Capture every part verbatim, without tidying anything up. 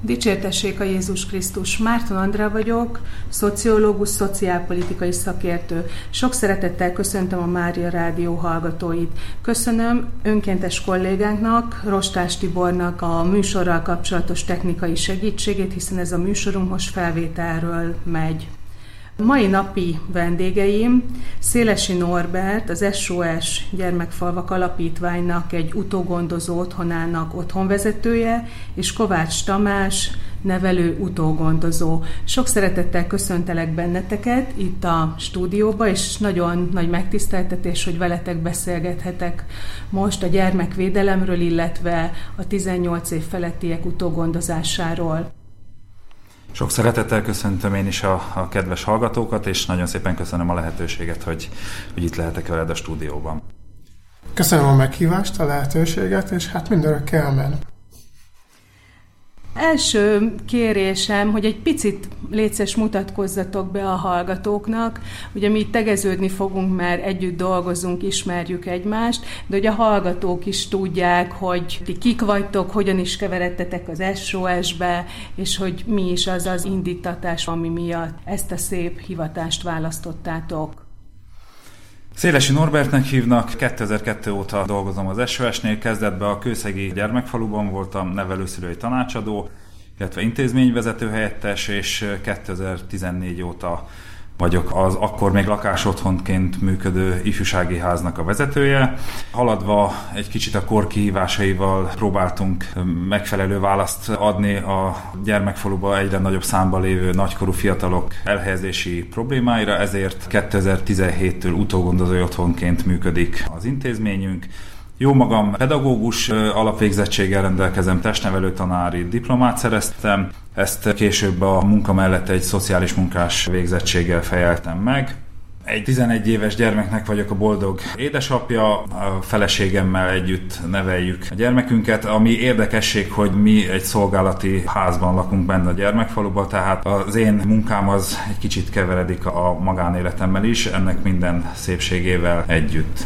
Dicsértessék a Jézus Krisztus! Márton Andrea vagyok, szociológus, szociálpolitikai szakértő. Sok szeretettel köszöntöm a Mária Rádió hallgatóit. Köszönöm önkéntes kollégánknak, Rostás Tibornak a műsorral kapcsolatos technikai segítségét, hiszen ez a műsorunk most felvételről megy. Mai napi vendégeim Szélesi Norbert, az es o es Gyermekfalvak Alapítványnak egy utógondozó otthonának otthonvezetője, és Kovács Tamás, nevelő utógondozó. Sok szeretettel köszöntelek benneteket itt a stúdióba, és nagyon nagy megtiszteltetés, hogy veletek beszélgethetek most a gyermekvédelemről, illetve a tizennyolc év felettiek utógondozásáról. Sok szeretettel köszöntöm én is a, a kedves hallgatókat, és nagyon szépen köszönöm a lehetőséget, hogy, hogy itt lehetek veled a stúdióban. Köszönöm a meghívást, a lehetőséget, és hát mindörökké amen. Első kérésem, hogy egy picit létszes mutatkozzatok be a hallgatóknak. Ugye mi itt tegeződni fogunk, mert együtt dolgozunk, ismerjük egymást, de hogy a hallgatók is tudják, hogy ti kik vagytok, hogyan is keveredtetek az es o es-be, és hogy mi is az az indítatás, ami miatt ezt a szép hivatást választottátok. Szélesi Norbertnek hívnak, kétezer-kettő óta dolgozom az es o es-nél, kezdetben a Kőszegi gyermekfaluban voltam nevelőszülői tanácsadó, illetve intézményvezető helyettes, és kétezer-tizennégy óta vagyok az akkor még lakásotthonként működő ifjúsági háznak a vezetője. Haladva egy kicsit a kor kihívásaival próbáltunk megfelelő választ adni a gyermekfaluba egyre nagyobb számban lévő nagykorú fiatalok elhelyezési problémáira, ezért kétezer-tizenhéttől utógondozói otthonként működik az intézményünk. Jó magam pedagógus alapvégzettséggel rendelkezem, testnevelő tanári diplomát szereztem, ezt később a munka mellett egy szociális munkás végzettséggel fejeltem meg. Egy tizenegy éves gyermeknek vagyok a boldog édesapja, a feleségemmel együtt neveljük a gyermekünket, ami érdekesség, hogy mi egy szolgálati házban lakunk benne a gyermekfaluban, tehát az én munkám az egy kicsit keveredik a magánéletemmel is, ennek minden szépségével együtt.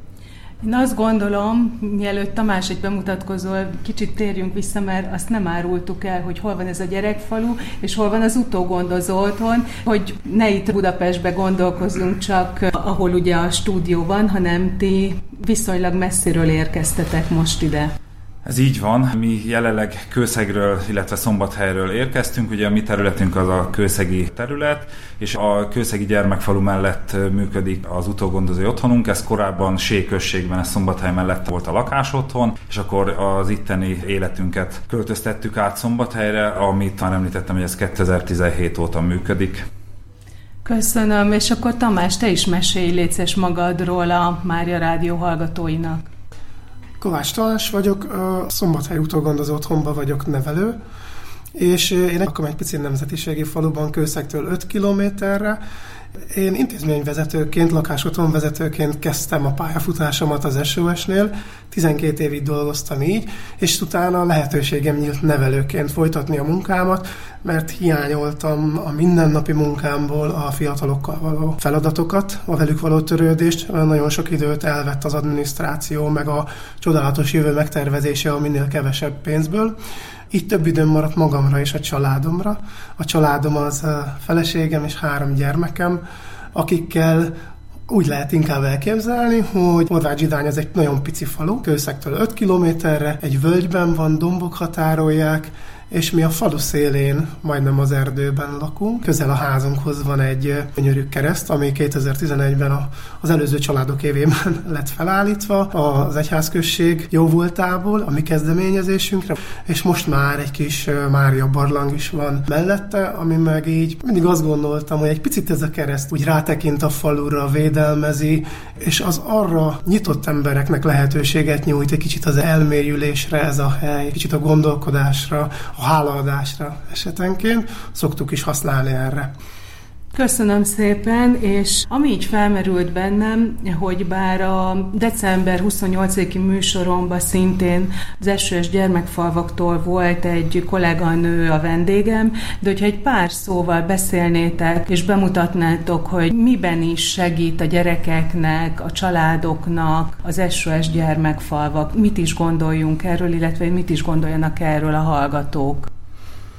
Én azt gondolom, mielőtt Tamás egy bemutatkozol, kicsit térjünk vissza, mert azt nem árultuk el, hogy hol van ez a gyerekfalu, és hol van az utógondozó otthon, hogy ne itt Budapestbe gondolkozzunk csak, ahol ugye a stúdió van, hanem ti viszonylag messziről érkeztetek most ide. Ez így van, mi jelenleg Kőszegről, illetve Szombathelyről érkeztünk, ugye a mi területünk az a kőszegi terület, és a kőszegi gyermekfalu mellett működik az utógondozói otthonunk, ez korábban Sé községben, ez Szombathely mellett volt a lakásotthon, és akkor az itteni életünket költöztettük át Szombathelyre, amit már említettem, hogy ez kétezer-tizenhét óta működik. Köszönöm, és akkor Tamás, te is mesélj létszes magadról a Mária Rádió hallgatóinak. Kovács Tamás vagyok, a Szombathely utógondozó otthonban vagyok nevelő, és én akkor egy pici nemzetiségi faluban Kőszegtől öt kilométerre. Én intézményvezetőként, lakásotthonvezetőként kezdtem a pályafutásomat az es o es-nél, tizenkét évig dolgoztam így, és utána lehetőségem nyílt nevelőként folytatni a munkámat, mert hiányoltam a mindennapi munkámból a fiatalokkal való feladatokat, a velük való törődést, mert nagyon sok időt elvett az adminisztráció, meg a csodálatos jövő megtervezése a minél kevesebb pénzből. Így több időm maradt magamra és a családomra. A családom az a feleségem és három gyermekem, akikkel úgy lehet inkább elképzelni, hogy Horváth-Zsidány az egy nagyon pici falu, Kőszegtől öt kilométerre, egy völgyben van, dombok határolják, és mi a falu szélén, majdnem az erdőben lakunk. Közel a házunkhoz van egy gyönyörű kereszt, ami kétezer-tizenegyben az előző családok évében lett felállítva az egyházközség jóvoltából, a mi kezdeményezésünkre, és most már egy kis Mária barlang is van mellette, ami meg így mindig azt gondoltam, hogy egy picit ez a kereszt úgy rátekint a falura, védelmezi, és az arra nyitott embereknek lehetőséget nyújt egy kicsit az elmélyülésre ez a hely, kicsit a gondolkodásra, a hálaadásra esetenként, szoktuk is használni erre. Köszönöm szépen, és ami így felmerült bennem, hogy bár a december huszonnyolcadiki műsoromban szintén az es o es gyermekfalvaktól volt egy kolléganő a vendégem, de hogyha egy pár szóval beszélnétek, és bemutatnátok, hogy miben is segít a gyerekeknek, a családoknak az es o es gyermekfalvak, mit is gondoljunk erről, illetve mit is gondoljanak erről a hallgatók.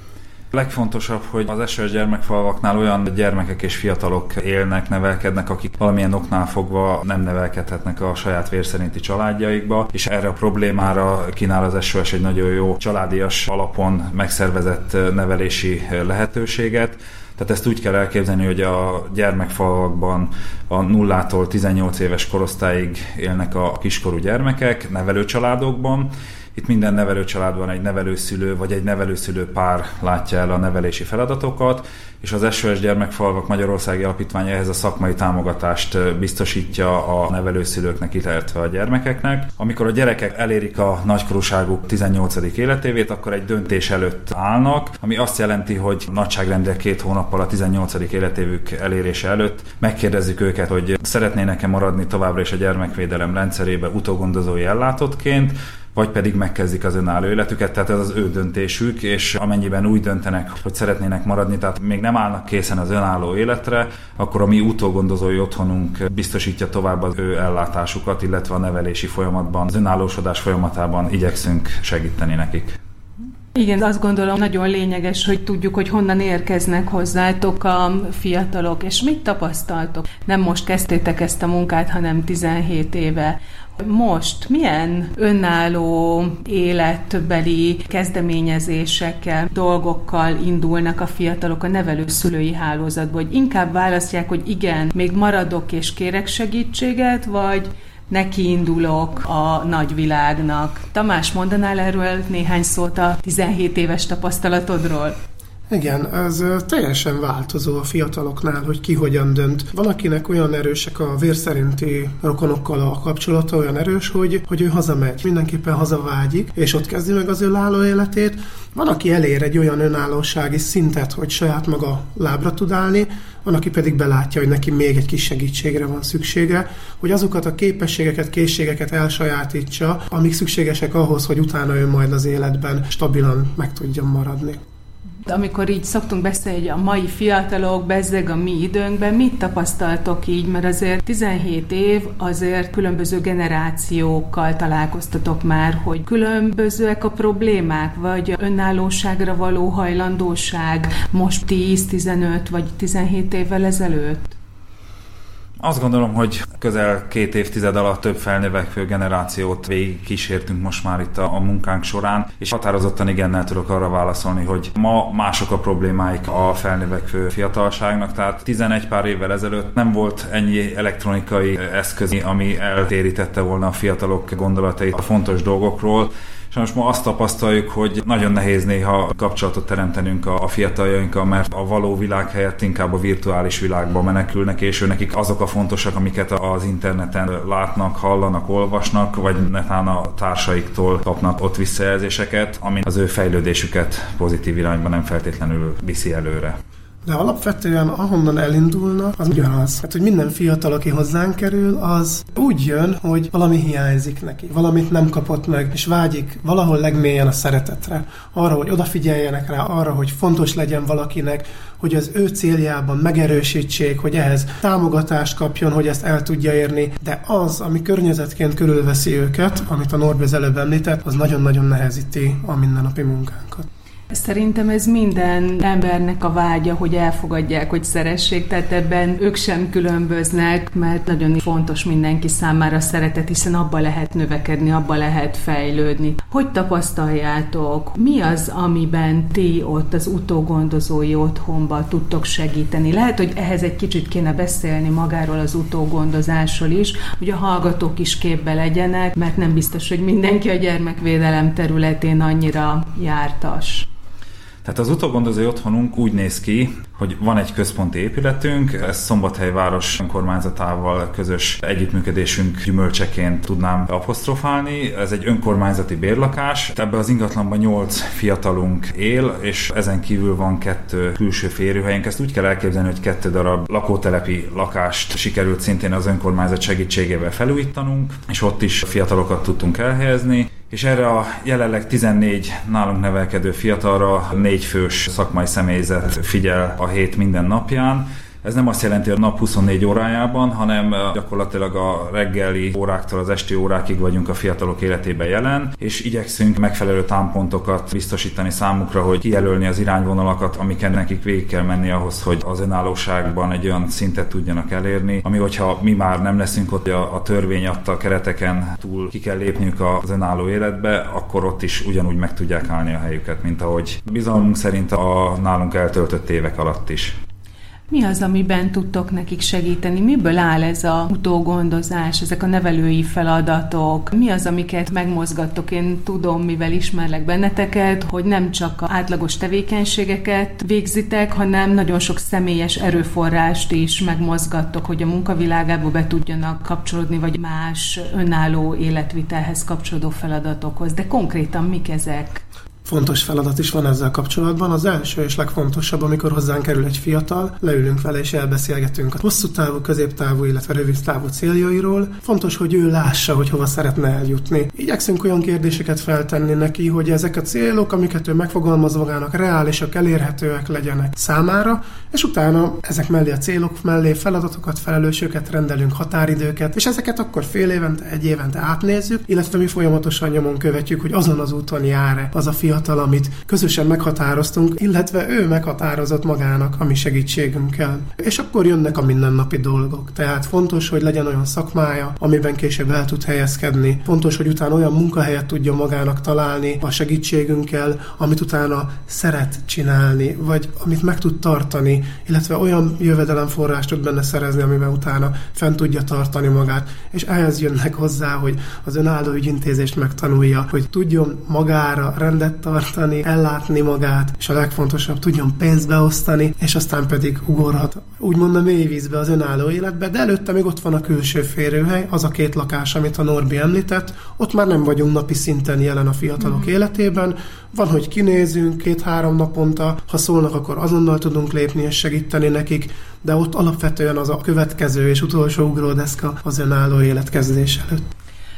Legfontosabb, hogy az es o es gyermekfalvaknál olyan gyermekek és fiatalok élnek, nevelkednek, akik valamilyen oknál fogva nem nevelkedhetnek a saját vérszerinti családjaikba, és erre a problémára kínál az es o es egy nagyon jó családias alapon megszervezett nevelési lehetőséget. Tehát ezt úgy kell elképzelni, hogy a gyermekfalvakban a nullától tizennyolc éves korosztályig élnek a kiskorú gyermekek nevelőcsaládokban. Itt minden nevelőcsaládban egy nevelőszülő vagy egy nevelőszülő pár látja el a nevelési feladatokat, és az es o es Gyermekfalvak Magyarországi Alapítvány ehhez a szakmai támogatást biztosítja a nevelőszülőknek, illetve a gyermekeknek. Amikor a gyerekek elérik a nagykorúságuk tizennyolcadik életévét, akkor egy döntés előtt állnak, ami azt jelenti, hogy nagyságrendileg két hónappal a tizennyolcadik életévük elérése előtt megkérdezzük őket, hogy szeretnének-e maradni továbbra is a gyermekvédelem rendszerébe utógondozói ellátottként, vagy pedig megkezdik az önálló életüket, tehát ez az ő döntésük, és amennyiben úgy döntenek, hogy szeretnének maradni, tehát még nem állnak készen az önálló életre, akkor a mi utógondozói otthonunk biztosítja tovább az ő ellátásukat, illetve a nevelési folyamatban, az önállósodás folyamatában igyekszünk segíteni nekik. Igen, azt gondolom nagyon lényeges, hogy tudjuk, hogy honnan érkeznek hozzátok a fiatalok, és mit tapasztaltok. Nem most kezdtétek ezt a munkát, hanem tizenhét éve. Most milyen önálló életbeli kezdeményezésekkel, dolgokkal indulnak a fiatalok a nevelőszülői hálózatba, hogy inkább választják, hogy igen, még maradok és kérek segítséget, vagy nekiindulok a nagyvilágnak. Tamás, mondanál erről néhány szót a tizenhét éves tapasztalatodról? Igen, ez teljesen változó a fiataloknál, hogy ki hogyan dönt. Van, akinek olyan erősek a vérszerinti rokonokkal a kapcsolata, olyan erős, hogy, hogy ő hazamegy, mindenképpen hazavágyik, és ott kezdi meg az önálló életét. Van, aki elér egy olyan önállósági szintet, hogy saját maga lábra tud állni, van, aki pedig belátja, hogy neki még egy kis segítségre van szüksége, hogy azokat a képességeket, készségeket elsajátítsa, amik szükségesek ahhoz, hogy utána ő majd az életben stabilan meg tudjon maradni. Amikor így szoktunk beszélni, hogy a mai fiatalok, bezzeg a mi időnkben, mit tapasztaltok így? Mert azért tizenhét év, azért különböző generációkkal találkoztatok már, hogy különbözőek a problémák, vagy önállóságra való hajlandóság most tíz, tizenöt vagy tizenhét évvel ezelőtt? Azt gondolom, hogy közel két évtized alatt több felnövekvő generációt végig kísértünk most már itt a, a munkánk során, és határozottan igennel tudok arra válaszolni, hogy ma mások a problémáik a felnövekvő fiatalságnak, tehát tizenegy pár évvel ezelőtt nem volt ennyi elektronikai eszköz, ami eltérítette volna a fiatalok gondolatait a fontos dolgokról. Sajnos ma azt tapasztaljuk, hogy nagyon nehéz néha kapcsolatot teremtenünk a fiataljainkkal, mert a való világ helyett inkább a virtuális világba menekülnek, és ő nekik azok a fontosak, amiket az interneten látnak, hallanak, olvasnak, vagy netán a társaiktól kapnak ott visszajelzéseket, ami az ő fejlődésüket pozitív irányba nem feltétlenül viszi előre. De alapvetően ahonnan elindulnak, az ugyanaz. Hát, hogy minden fiatal, aki hozzánk kerül, az úgy jön, hogy valami hiányzik neki, valamit nem kapott meg, és vágyik valahol legmélyen a szeretetre, arra, hogy odafigyeljenek rá, arra, hogy fontos legyen valakinek, hogy az ő céljában megerősítsék, hogy ehhez támogatást kapjon, hogy ezt el tudja érni, de az, ami környezetként körülveszi őket, amit a Norbi az előbb említett, az nagyon-nagyon nehezíti a mindennapi munkánkat. Szerintem ez minden embernek a vágya, hogy elfogadják, hogy szeressék, tehát ebben ők sem különböznek, mert nagyon fontos mindenki számára a szeretet, hiszen abba lehet növekedni, abba lehet fejlődni. Hogy tapasztaljátok? Mi az, amiben ti ott az utógondozói otthonban tudtok segíteni? Lehet, hogy ehhez egy kicsit kéne beszélni magáról az utógondozásról is, hogy a hallgatók is képbe legyenek, mert nem biztos, hogy mindenki a gyermekvédelem területén annyira jártas. Tehát az utógondozói otthonunk úgy néz ki, hogy van egy központi épületünk, ez Szombathely város önkormányzatával közös együttműködésünk gyümölcseként tudnám apostrofálni. Ez egy önkormányzati bérlakás, ebben az ingatlanban nyolc fiatalunk él, és ezen kívül van kettő külső férőhelyünk. Ezt úgy kell elképzelni, hogy kettő darab lakótelepi lakást sikerült szintén az önkormányzat segítségével felújítanunk, és ott is fiatalokat tudtunk elhelyezni. És erre a jelenleg tizennégy nálunk nevelkedő fiatalra négy fős szakmai személyzet figyel a hét minden napján. Ez nem azt jelenti, hogy a nap huszonnégy órájában, hanem gyakorlatilag a reggeli óráktól az esti órákig vagyunk a fiatalok életében jelen, és igyekszünk megfelelő támpontokat biztosítani számukra, hogy kijelölni az irányvonalakat, amiken nekik végig kell menni ahhoz, hogy az önállóságban egy olyan szintet tudjanak elérni, ami hogyha mi már nem leszünk ott, a, a törvény adta kereteken túl ki kell lépniük az önálló életbe, akkor ott is ugyanúgy meg tudják állni a helyüket, mint ahogy bizalmunk szerint a nálunk eltöltött évek alatt is. Mi az, amiben tudtok nekik segíteni? Miből áll ez a utógondozás, ezek a nevelői feladatok? Mi az, amiket megmozgattok? Én tudom, mivel ismerlek benneteket, hogy nem csak az átlagos tevékenységeket végzitek, hanem nagyon sok személyes erőforrást is megmozgattok, hogy a munkavilágába be tudjanak kapcsolódni, vagy más önálló életvitelhez kapcsolódó feladatokhoz. De konkrétan mik ezek? Fontos feladat is van ezzel kapcsolatban. Az első és legfontosabb, amikor hozzánk kerül egy fiatal, leülünk vele és elbeszélgetünk a hosszú távú, középtávú, illetve rövid távú céljairól. Fontos, hogy ő lássa, hogy hova szeretne eljutni. Igyekszünk olyan kérdéseket feltenni neki, hogy ezek a célok, amiket ő megfogalmaz magának, reálisak, elérhetőek legyenek számára, és utána ezek mellé a célok mellé feladatokat, felelősöket rendelünk, határidőket, és ezeket akkor fél évente, egy évente átnézzük, illetve mi folyamatosan nyomon követjük, hogy azon az úton jár-e az a fiatal, amit közösen meghatároztunk, illetve ő meghatározott magának a mi segítségünkkel. És akkor jönnek a mindennapi dolgok. Tehát fontos, hogy legyen olyan szakmája, amiben később el tud helyezkedni. Fontos, hogy utána olyan munkahelyet tudja magának találni a segítségünkkel, amit utána szeret csinálni, vagy amit meg tud tartani, illetve olyan jövedelemforrást tud benne szerezni, amiben utána fent tudja tartani magát. És ehhez jönnek hozzá, hogy az önálló ügyintézést megtanulja, hogy tudjon magára rendet tartani, ellátni magát, és a legfontosabb, tudjon pénzt beosztani, és aztán pedig ugorhat, úgymond a mélyvízbe, az önálló életbe, de előtte még ott van a külső férőhely, az a két lakás, amit a Norbi említett, ott már nem vagyunk napi szinten jelen a fiatalok mm. életében, van, hogy kinézünk két-három naponta, ha szólnak, akkor azonnal tudunk lépni és segíteni nekik, de ott alapvetően az a következő és utolsó ugródeszka az önálló életkezdés előtt.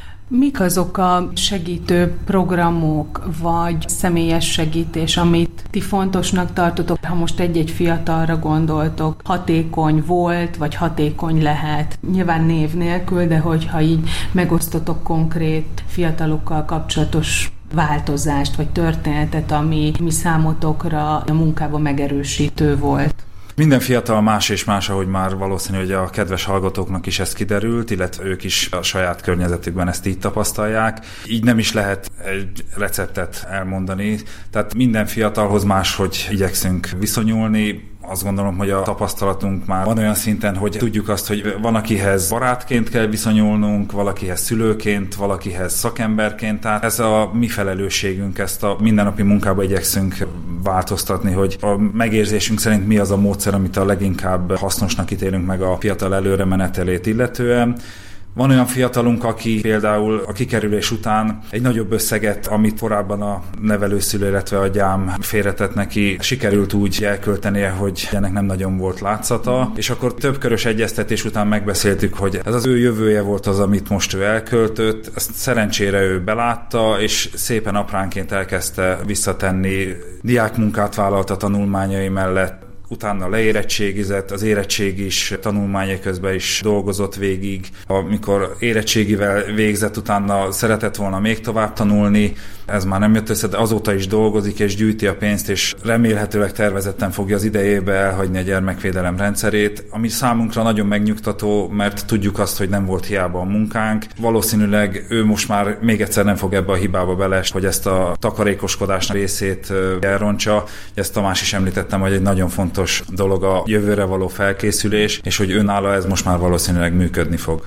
Mik azok a segítő programok, vagy személyes segítés, amit ti fontosnak tartotok, ha most egy-egy fiatalra gondoltok, hatékony volt, vagy hatékony lehet? Nyilván név nélkül, de hogyha így megosztotok konkrét fiatalokkal kapcsolatos változást, vagy történetet, ami mi számotokra a munkában megerősítő volt. Minden fiatal más és más, ahogy már valószínű, hogy a kedves hallgatóknak is ez kiderült, illetve ők is a saját környezetükben ezt így tapasztalják. Így nem is lehet egy receptet elmondani. Tehát minden fiatalhoz máshogy igyekszünk viszonyulni. Azt gondolom, hogy a tapasztalatunk már van olyan szinten, hogy tudjuk azt, hogy van, akihez barátként kell viszonyulnunk, valakihez szülőként, valakihez szakemberként. Tehát ez a mi felelősségünk, ezt a mindennapi munkába igyekszünk változtatni, hogy a megérzésünk szerint mi az a módszer, amit a leginkább hasznosnak ítélünk meg a fiatal előre menetelét illetően. Van olyan fiatalunk, aki például a kikerülés után egy nagyobb összeget, amit korábban a nevelőszülő, illetve a gyám félretett neki, sikerült úgy elköltenie, hogy ennek nem nagyon volt látszata, és akkor több körös egyeztetés után megbeszéltük, hogy ez az ő jövője volt az, amit most ő elköltött, ezt szerencsére ő belátta, és szépen apránként elkezdte visszatenni, diákmunkát vállalt a tanulmányai mellett, utána leérettségizett, az érettség is tanulmányai közben is dolgozott végig. Amikor érettségivel végzett, utána szeretett volna még tovább tanulni, ez már nem jött össze, de azóta is dolgozik és gyűjti a pénzt, és remélhetőleg tervezetten fogja az idejébe elhagyni a gyermekvédelem rendszerét, ami számunkra nagyon megnyugtató, mert tudjuk azt, hogy nem volt hiába a munkánk. Valószínűleg ő most már még egyszer nem fog ebbe a hibába beleesni, hogy ezt a takarékoskodás részét elrontsa. Ezt Tamás is említettem, hogy egy nagyon fontos dolog a jövőre való felkészülés, és hogy önálló ez most már valószínűleg működni fog.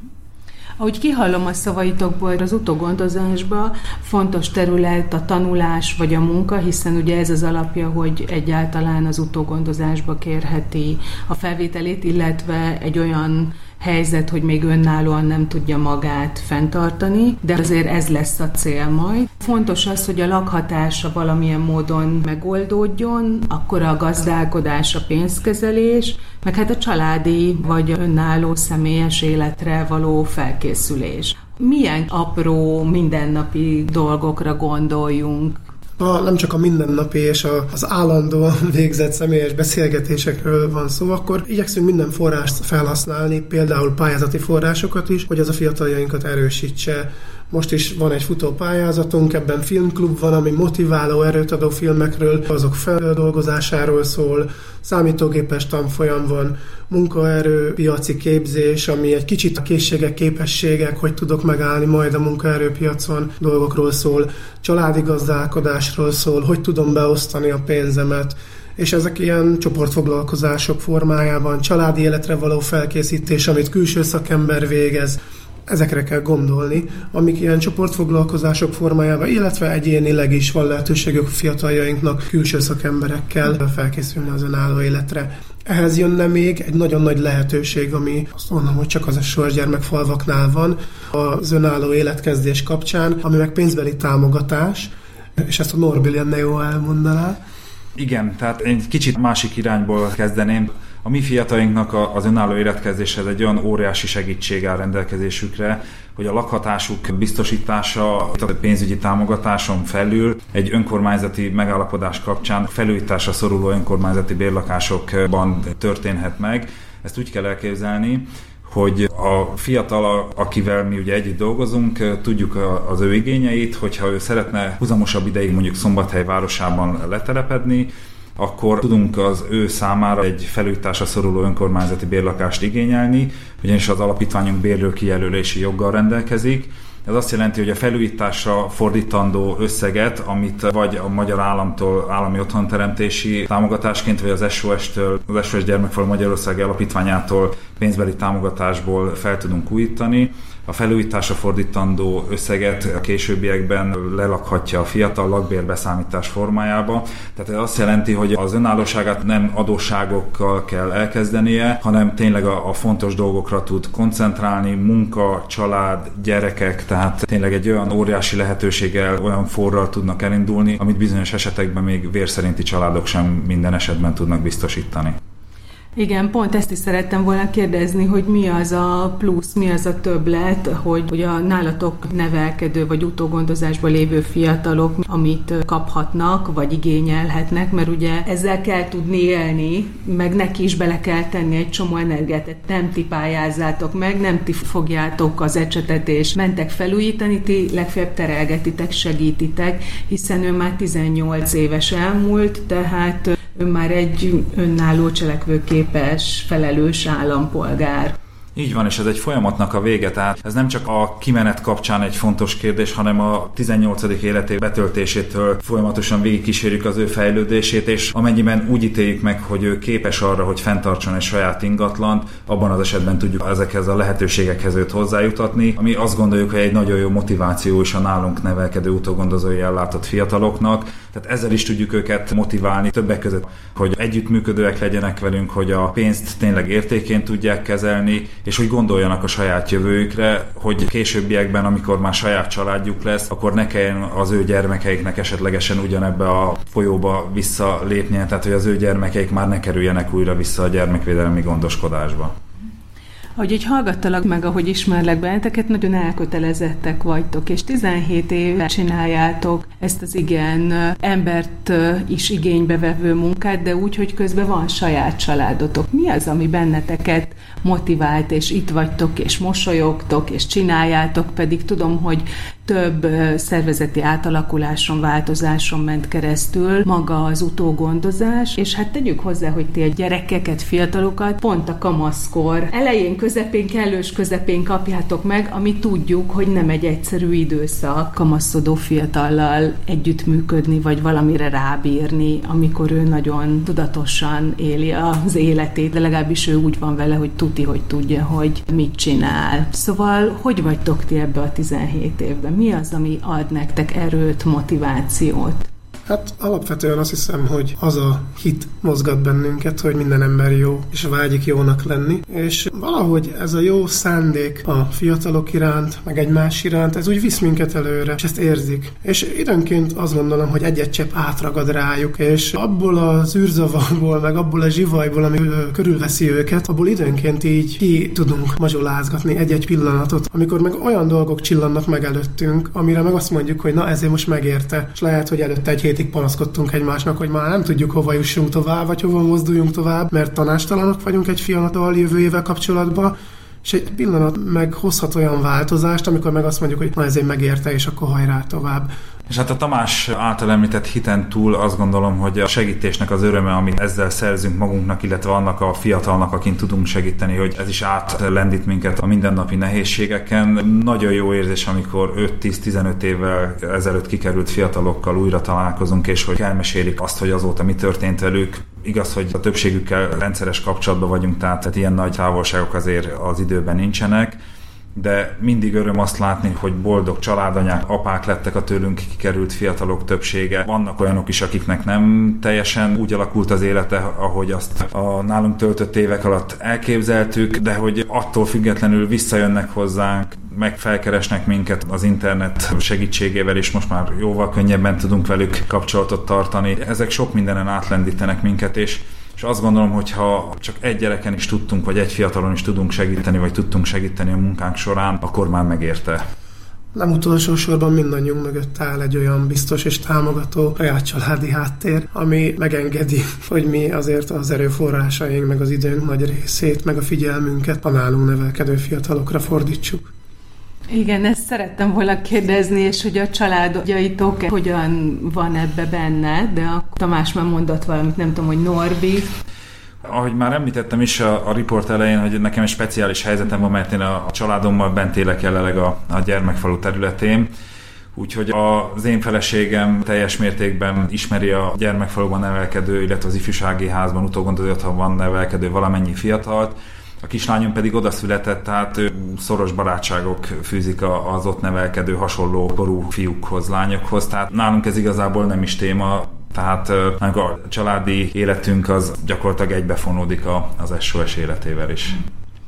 Ahogy kihallom a szavaitokból, az utógondozásban fontos terület a tanulás vagy a munka, hiszen ugye ez az alapja, hogy egyáltalán az utógondozásba kérheti a felvételét, illetve egy olyan helyzet, hogy még önállóan nem tudja magát fenntartani, de azért ez lesz a cél majd. Fontos az, hogy a lakhatása valamilyen módon megoldódjon, akkor a gazdálkodás, a pénzkezelés, meg hát a családi vagy önálló személyes életre való felkészülés. Milyen apró, mindennapi dolgokra gondoljunk? A, nem csak a mindennapi és a, az állandóan végzett személyes beszélgetésekről van szó, akkor igyekszünk minden forrást felhasználni, például pályázati forrásokat is, hogy az a fiataljainkat erősítse. Most is van egy futó pályázatunk, ebben filmklub van, ami motiváló, erőt adó filmekről, azok feldolgozásáról szól, számítógépes tanfolyam van, munkaerő, piaci képzés, ami egy kicsit a készségek, képességek, hogy tudok megállni majd a munkaerőpiacon, dolgokról szól, családi gazdálkodásról szól, hogy tudom beosztani a pénzemet, és ezek ilyen csoportfoglalkozások formájában, családi életre való felkészítés, amit külső szakember végez, ezekre kell gondolni, amik ilyen csoportfoglalkozások formájában, illetve egyénileg is van lehetőségük fiataljainknak külső szakemberekkel felkészülni az önálló életre. Ehhez jönne még egy nagyon nagy lehetőség, ami azt mondom, hogy csak az es o es gyermekfalvaknál van, az önálló életkezdés kapcsán, ami meg pénzbeli támogatás, és ezt a Norbi lenne jó elmondaná. Igen, tehát én egy kicsit másik irányból kezdeném. A mi fiatalinknak az önálló életkezdéshez egy olyan óriási segítség áll rendelkezésükre, hogy a lakhatásuk biztosítása, a pénzügyi támogatáson felül egy önkormányzati megállapodás kapcsán felújításra szoruló önkormányzati bérlakásokban történhet meg. Ezt úgy kell elképzelni, hogy a fiatal, akivel mi ugye együtt dolgozunk, tudjuk az ő igényeit, hogyha ő szeretne huzamosabb ideig mondjuk Szombathely városában letelepedni, akkor tudunk az ő számára egy felújításra szoruló önkormányzati bérlakást igényelni, ugyanis az alapítványunk bérlőkijelölési joggal rendelkezik. Ez azt jelenti, hogy a felújításra fordítandó összeget, amit vagy a magyar államtól állami otthonteremtési támogatásként, vagy az es o es-től, az es o es Gyermekfalu Magyarországi Alapítványától pénzbeli támogatásból fel tudunk újítani. A felújításra fordítandó összeget a későbbiekben lelakhatja a fiatal lakbérbeszámítás formájába. Tehát ez azt jelenti, hogy az önállóságát nem adósságokkal kell elkezdenie, hanem tényleg a, a fontos dolgokra tud koncentrálni, munka, család, gyerekek, tehát tényleg egy olyan óriási lehetőséggel, olyan forral tudnak elindulni, amit bizonyos esetekben még vérszerinti családok sem minden esetben tudnak biztosítani. Igen, pont ezt is szerettem volna kérdezni, hogy mi az a plusz, mi az a többlet, hogy, hogy a nálatok nevelkedő vagy utógondozásban lévő fiatalok amit kaphatnak, vagy igényelhetnek, mert ugye ezzel kell tudni élni, meg neki is bele kell tenni egy csomó energiát, nem ti pályázzátok meg, nem ti fogjátok az ecsetet és mentek felújítani, ti legfeljebb terelgetitek, segítitek, hiszen ő már tizennyolc éves elmúlt, tehát ő már egy önálló, cselekvőképes, felelős állampolgár. Így van, és ez egy folyamatnak a vége, tehát ez nem csak a kimenet kapcsán egy fontos kérdés, hanem a tizennyolcadik életév betöltésétől folyamatosan végigkísérjük az ő fejlődését, és amennyiben úgy ítéljük meg, hogy ő képes arra, hogy fenntartson egy saját ingatlant, abban az esetben tudjuk ezekhez a lehetőségekhez őt hozzájutatni, ami azt gondoljuk, hogy egy nagyon jó motiváció is a nálunk nevelkedő utógondozói ellátott fiataloknak. Tehát ezzel is tudjuk őket motiválni többek között, hogy együttműködőek legyenek velünk, hogy a pénzt tényleg értékén tudják kezelni, és hogy gondoljanak a saját jövőjükre, hogy későbbiekben, amikor már saját családjuk lesz, akkor ne kelljen az ő gyermekeiknek esetlegesen ugyanebbe a folyóba visszalépnie, tehát hogy az ő gyermekeik már ne kerüljenek újra vissza a gyermekvédelmi gondoskodásba. Ahogy így hallgattalak meg, ahogy ismerlek benneteket, nagyon elkötelezettek vagytok, és tizenhét éve csináljátok ezt az igen embert is igénybe vevő munkát, de úgy, hogy közben van saját családotok. Mi az, ami benneteket motivált, és itt vagytok, és mosolyogtok, és csináljátok, pedig tudom, hogy több szervezeti átalakuláson, változáson ment keresztül maga az utógondozás, és hát tegyük hozzá, hogy ti a gyerekeket, fiatalokat pont a kamaszkor elején, közepén, kellős közepén kapjátok meg, ami tudjuk, hogy nem egy egyszerű időszak kamaszodó fiatallal együttműködni, vagy valamire rábírni, amikor ő nagyon tudatosan éli az életét, de legalábbis ő úgy van vele, hogy tuti, hogy tudja, hogy mit csinál. Szóval, hogy vagytok ti ebbe a tizenhét évben? Mi az, ami ad nektek erőt, motivációt? Hát alapvetően azt hiszem, hogy az a hit mozgat bennünket, hogy minden ember jó, és vágyik jónak lenni, és valahogy ez a jó szándék a fiatalok iránt, meg egymás iránt, ez úgy visz minket előre, és ezt érzik. És időnként azt gondolom, hogy egy-egy csepp átragad rájuk, és abból az űrzavarból, meg abból a zsivajból, ami körülveszi őket, abból időnként így ki tudunk mazsolázgatni egy-egy pillanatot, amikor meg olyan dolgok csillannak meg előttünk, amire meg azt mondjuk, hogy na ezért most megérte, és lehet, hogy előtte egy hét hétig panaszkodtunk egymásnak, hogy már nem tudjuk, hova jussunk tovább, vagy hova mozduljunk tovább, mert tanástalanok vagyunk egy fiatal jövőjével kapcsolatban, és egy pillanat meghozhat olyan változást, amikor meg azt mondjuk, hogy na ezért megérte, és akkor hajrá tovább. És hát a Tamás által említett hiten túl azt gondolom, hogy a segítésnek az öröme, amit ezzel szerzünk magunknak, illetve annak a fiatalnak, akin tudunk segíteni, hogy ez is átlendít minket a mindennapi nehézségeken. Nagyon jó érzés, amikor öt-tíz-tizenöt évvel ezelőtt kikerült fiatalokkal újra találkozunk, és hogy elmesélik azt, hogy azóta mi történt velük. Igaz, hogy a többségükkel rendszeres kapcsolatban vagyunk, tehát, tehát ilyen nagy távolságok azért az időben nincsenek, de mindig öröm azt látni, hogy boldog családanyák, apák lettek a tőlünk kikerült fiatalok többsége. Vannak olyanok is, akiknek nem teljesen úgy alakult az élete, ahogy azt a nálunk töltött évek alatt elképzeltük, de hogy attól függetlenül visszajönnek hozzánk, meg felkeresnek minket az internet segítségével, és most már jóval könnyebben tudunk velük kapcsolatot tartani. Ezek sok mindenen átlendítenek minket, és És azt gondolom, hogy ha csak egy gyereken is tudtunk, vagy egy fiatalon is tudunk segíteni, vagy tudtunk segíteni a munkánk során, akkor már megérte. Nem utolsó sorban mindannyiunk mögött áll egy olyan biztos és támogató saját családi háttér, ami megengedi, hogy mi azért az erőforrásaink, meg az időnk nagy részét, meg a figyelmünket a nálunk nevelkedő fiatalokra fordítsuk. Igen, ezt szerettem volna kérdezni, és hogy a családjaitok hogyan van ebbe benne, de a Tamás már mondott valamit, nem tudom, hogy Norbi. Ahogy már említettem is a, a riport elején, hogy nekem egy speciális helyzetem van, mert én a, a családommal bent élek jelenleg a, a gyermekfalu területén, úgyhogy az én feleségem teljes mértékben ismeri a gyermekfaluban nevelkedő, illetve az ifjúsági házban, utógondozó otthonban nevelkedő valamennyi fiatalt. A kislányom pedig oda született, tehát szoros barátságok fűzik az ott nevelkedő hasonló korú fiúkhoz, lányokhoz, tehát nálunk ez igazából nem is téma, tehát a családi életünk az gyakorlatilag egybefonódik az es o es életével is.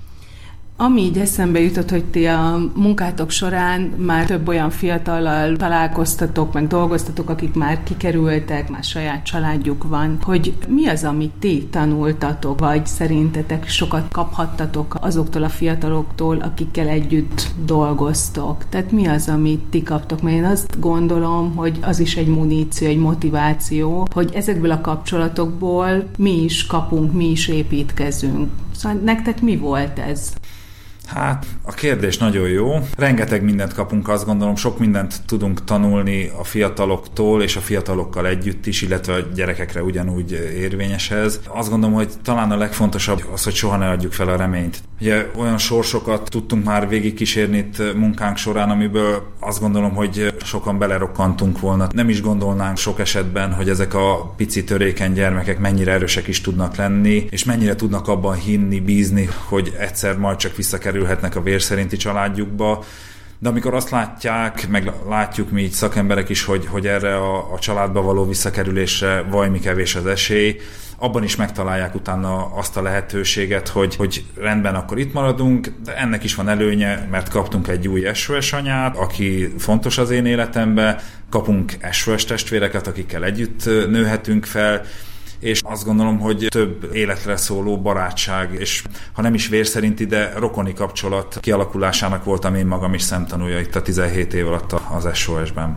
Ami így eszembe jutott, hogy ti a munkátok során már több olyan fiatallal találkoztatok, meg dolgoztatok, akik már kikerültek, már saját családjuk van, hogy mi az, amit ti tanultatok, vagy szerintetek sokat kaphattatok azoktól a fiataloktól, akikkel együtt dolgoztok. Tehát mi az, amit ti kaptok? Mert én azt gondolom, hogy az is egy muníció, egy motiváció, hogy ezekből a kapcsolatokból mi is kapunk, mi is építkezünk. Szóval nektek mi volt ez? Hát, a kérdés nagyon jó. Rengeteg mindent kapunk, azt gondolom, sok mindent tudunk tanulni a fiataloktól, és a fiatalokkal együtt is, illetve a gyerekekre ugyanúgy érvényes ez. Azt gondolom, hogy talán a legfontosabb az, hogy soha ne adjuk fel a reményt. Ugye olyan sorsokat tudtunk már végigkísérni itt munkánk során, amiből azt gondolom, hogy sokan belerokkantunk volna. Nem is gondolnánk sok esetben, hogy ezek a pici törékeny gyermekek mennyire erősek is tudnak lenni, és mennyire tudnak abban hinni, bízni, hogy egyszer majd csak visszakerülhetnek a vér szerinti családjukba. De amikor azt látják, meg látjuk mi így szakemberek is, hogy, hogy erre a, a családba való visszakerülésre vajmi kevés az esély, abban is megtalálják utána azt a lehetőséget, hogy, hogy rendben, akkor itt maradunk, de ennek is van előnye, mert kaptunk egy új es o es anyát, aki fontos az én életemben, kapunk es o es testvéreket, akikkel együtt nőhetünk fel, és azt gondolom, hogy több életre szóló barátság, és ha nem is vér szerinti, de rokoni kapcsolat kialakulásának voltam én magam is szemtanúja itt a tizenhét év alatt az es o es-ben.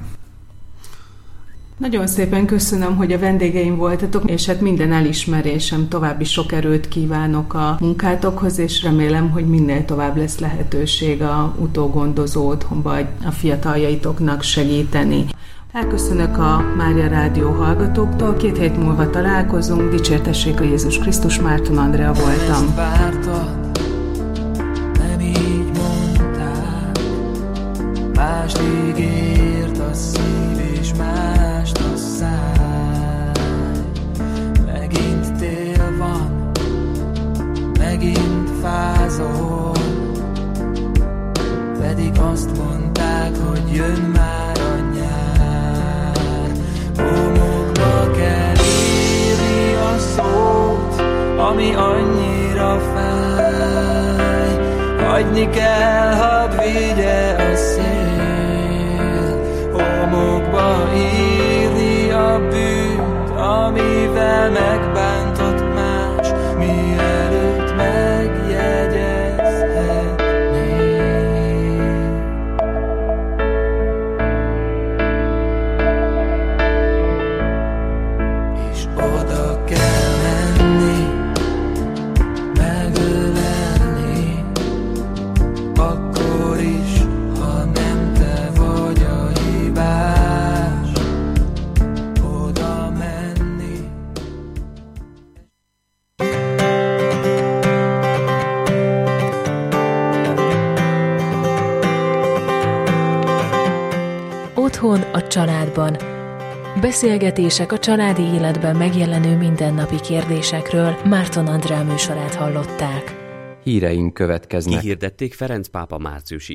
Nagyon szépen köszönöm, hogy a vendégeim voltatok, és hát minden elismerésem, további sok erőt kívánok a munkátokhoz, és remélem, hogy minél tovább lesz lehetőség a utógondozó otthonba a fiataljaitoknak segíteni. Elköszönök a Mária Rádió hallgatóktól, két hét múlva találkozunk, dicsértessék a Jézus Krisztus, Márton Andrea voltam. Ezt vártad, nem így mondtál, mást ígért a szív és mást a száj. Megint tél van, megint fázol, pedig azt mondták, hogy jön már a nyár. Homokba kell írni a szót, ami annyira fáj. Hagyni kell, hadd vigye a szél. Homokba írni a bűnt, amivel megbántott más, mielőtt megjegyezhetné. Otthon, a családban. Beszélgetések a családi életben megjelenő mindennapi kérdésekről. Márton Andrá műsorát hallották. Híreink következnek. Kihirdették Ferenc pápa márciusi